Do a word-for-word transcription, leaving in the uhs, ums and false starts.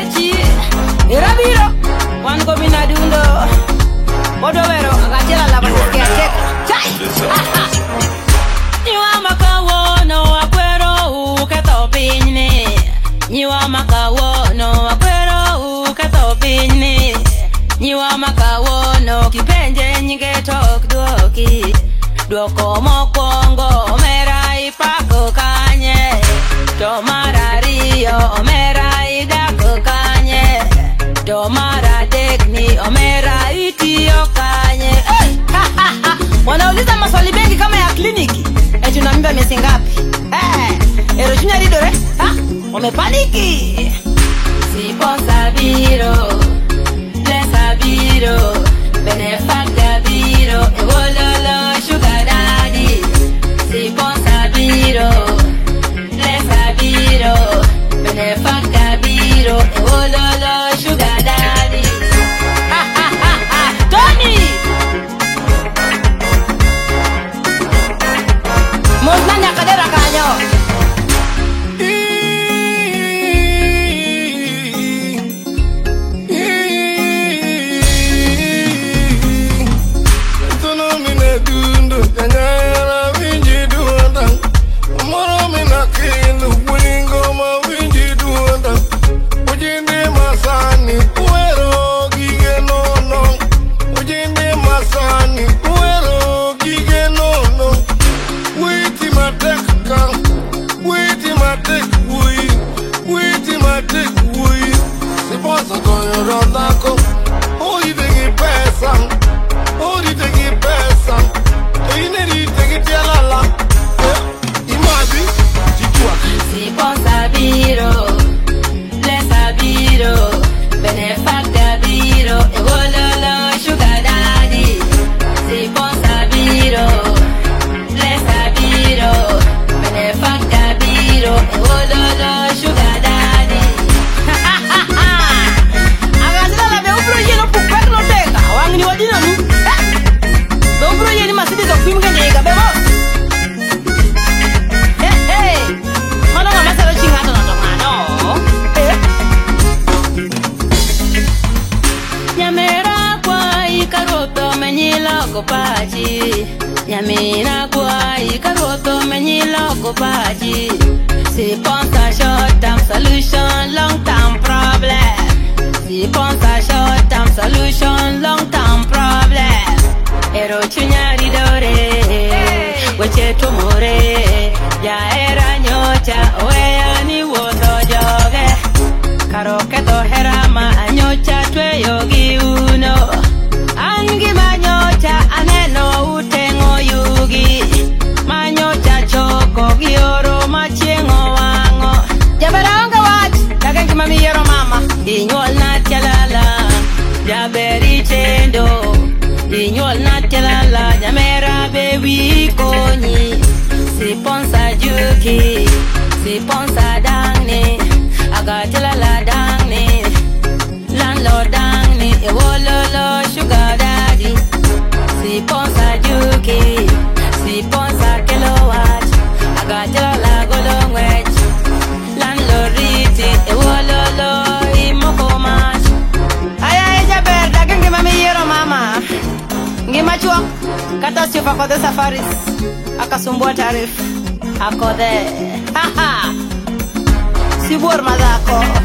kechi irabiro wan go minadundo bodo vero agachela la basike akeka chai niwa makawo no akwero u keto pinyni niwa makawo no akwero u keto pinyni niwa makawo no kipenje nyinge tok duoki duoko mokwongo omera ipako kanye to marario omera idako kanye to maradek ni omera itiyo kanye. Hey! Wanauliza maswali mengi kama ya kliniki eti unamimba miezi ngapi? Hey! Ero chunya ridore? Ha? Wamepaniki. Sipo sabiro le sabiro benefacta biro ewololo sugar daddy. Sipo sabiro le sabiro benefacta biro ewololo sugar daddy. Ha ha ha ha Tony Mosnanya kadera kanyo. Yamina kwa ikaroto menyilo kopaji. Si pensa short term solution, long term problem. Si pensa short term solution, long term problem. Ero chunya ridore, weche tumore. Ya era nyocha, wea ni wodo joge. Karo keto herama anyocha twe yogi uno. Angi manyocha aneno utengo yugi. Manyocha choko gioro machiengo wango. Jaberonga wach, tagengi mami yero mama. Inyol na tialala, jaberi chendo. Inyol na tialala, nyamera bewi konyi. Si ponsa juki, si ponsa dangni. Aga tialala dangni, landlord dangni. Ewololo sugar daddy. Si ponsa juki, si ponsa kilowatt. Aga tialala golongwech, landlord riti. Ewololo imoko mach. Aya eja berda gengi mami yero mama. Ngima chuo, kata siupa kode safaris. Akasumbua tarif, akode. Haha, sibur madako.